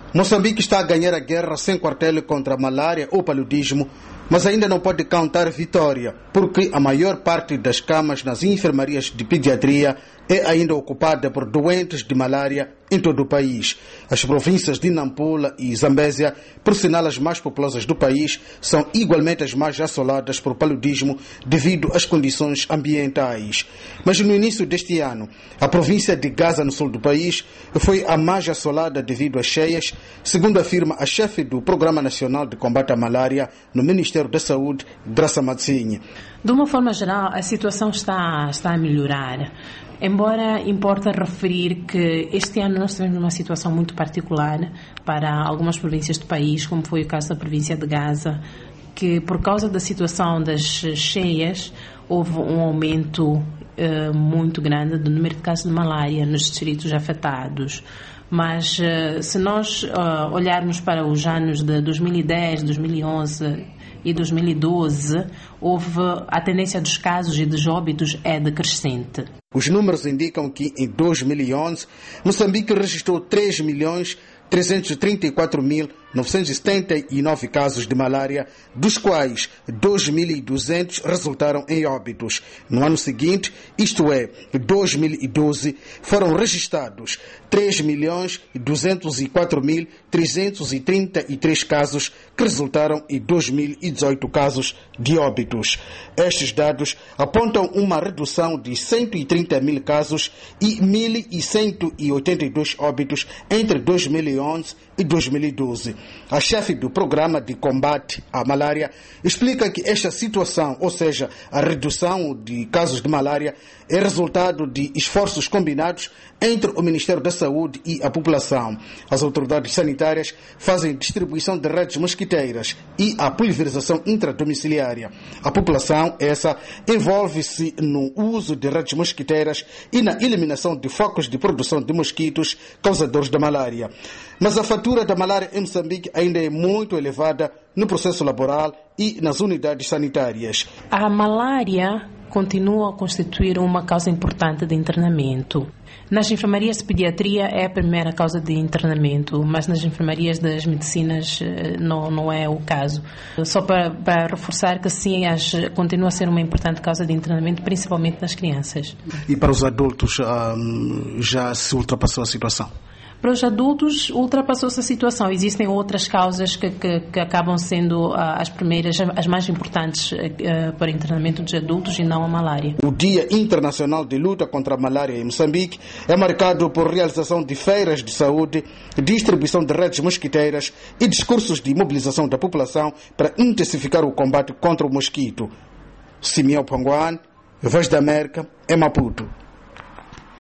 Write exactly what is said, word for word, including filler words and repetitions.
Moçambique está a ganhar a guerra sem quartel contra a malária ou paludismo, mas ainda não pode cantar vitória, porque a maior parte das camas nas enfermarias de pediatria é ainda ocupada por doentes de malária em todo o país. As províncias de Nampula e Zambésia, por sinal as mais populosas do país, são igualmente as mais assoladas por paludismo devido às condições ambientais. Mas no início deste ano, a província de Gaza, no sul do país, foi a mais assolada devido às cheias, segundo afirma a chefe do Programa Nacional de Combate à Malária no Ministério da Saúde, Graça Matsinha. De uma forma geral, a situação está, está a melhorar. Embora importa referir que este ano nós tivemos uma situação muito particular para algumas províncias do país, como foi o caso da província de Gaza, que por causa da situação das cheias houve um aumento eh, muito grande do número de casos de malária nos distritos afetados. Mas eh, se nós eh, olharmos para os anos de dois mil e dez, dois mil e onze e dois mil e doze, houve a tendência dos casos e dos óbitos é decrescente. Os números indicam que em dois mil e onze, Moçambique registrou três milhões trezentos e trinta e quatro mil novecentos e setenta e nove casos de malária, dos quais dois mil e duzentos resultaram em óbitos. No ano seguinte, isto é, dois mil e doze, foram registrados três milhões duzentos e quatro mil trezentos e trinta e três casos, que resultaram em dois mil e dezoito casos de óbitos. Estes dados apontam uma redução de cento e trinta mil casos e mil cento e oitenta e dois óbitos entre dois mil e onze e dois mil e doze. A chefe do Programa de Combate à Malária explica que esta situação, ou seja, a redução de casos de malária, é resultado de esforços combinados entre o Ministério da Saúde e a população. As autoridades sanitárias fazem distribuição de redes mosquiteiras e a pulverização intradomiciliária. A população, essa, envolve-se no uso de redes mosquiteiras e na eliminação de focos de produção de mosquitos causadores da malária. Mas a fatura da malária em Moçambique ainda é muito elevada no processo laboral e nas unidades sanitárias. A malária continua a constituir uma causa importante de internamento. Nas enfermarias de pediatria é a primeira causa de internamento, mas nas enfermarias das medicinas não, não é o caso. Só para, para reforçar que sim, as, continua a ser uma importante causa de internamento, principalmente nas crianças. E para os adultos hum, já se ultrapassou a situação? Para os adultos, ultrapassou-se a situação. Existem outras causas que, que, que acabam sendo uh, as primeiras, as mais importantes uh, para o internamento dos adultos e não a malária. O Dia Internacional de Luta contra a Malária em Moçambique é marcado por realização de feiras de saúde, distribuição de redes mosquiteiras e discursos de mobilização da população para intensificar o combate contra o mosquito. Simeão Panguan, Voz da América, em Maputo.